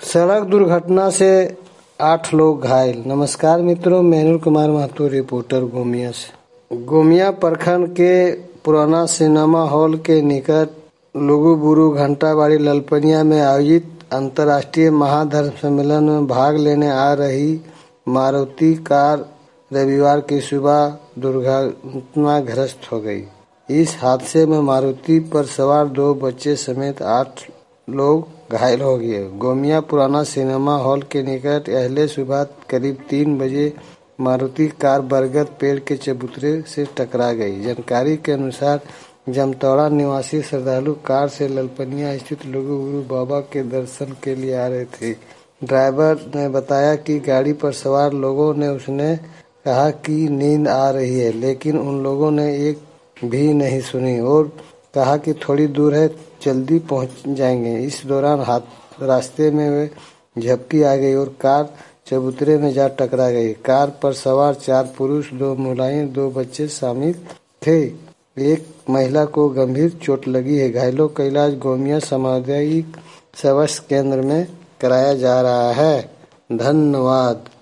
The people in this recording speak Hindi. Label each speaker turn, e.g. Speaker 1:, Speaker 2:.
Speaker 1: सड़क दुर्घटना से 8 लोग घायल। नमस्कार मित्रों, मेहुल कुमार महतो, रिपोर्टर गोमिया से। गोमिया प्रखंड के पुराना सिनेमा हॉल के निकट लुगुबुरु घंटाबाड़ी ललपनिया में आयोजित अंतर्राष्ट्रीय महाधर्म सम्मेलन में भाग लेने आ रही मारुति कार रविवार की सुबह दुर्घटनाग्रस्त हो गई। इस हादसे में मारुति पर सवार 2 बच्चे समेत 8 लोग घायल हो गए। गोमिया पुराना सिनेमा हॉल के निकट अहले सुबह करीब 3 बजे मारुति कार बरगद पेड़ के चबूतरे से टकरा गई। जानकारी के अनुसार जमतौड़ा निवासी श्रद्धालु कार से ललपनिया स्थित लुगुबुरु बाबा के दर्शन के लिए आ रहे थे। ड्राइवर ने बताया कि गाड़ी पर सवार लोगों ने उसने कहा कि नींद आ रही है, लेकिन उन लोगों ने एक भी नहीं सुनी और कहा कि थोड़ी दूर है, जल्दी पहुंच जाएंगे। इस दौरान रास्ते में वे झपकी आ गई और कार चबूतरे में जा टकरा गई। कार पर सवार 4 पुरुष, 2 महिलाएं, 2 बच्चे शामिल थे। एक महिला को गंभीर चोट लगी है। घायलों का इलाज गोमिया सामुदायिक स्वास्थ्य केंद्र में कराया जा रहा है। धन्यवाद।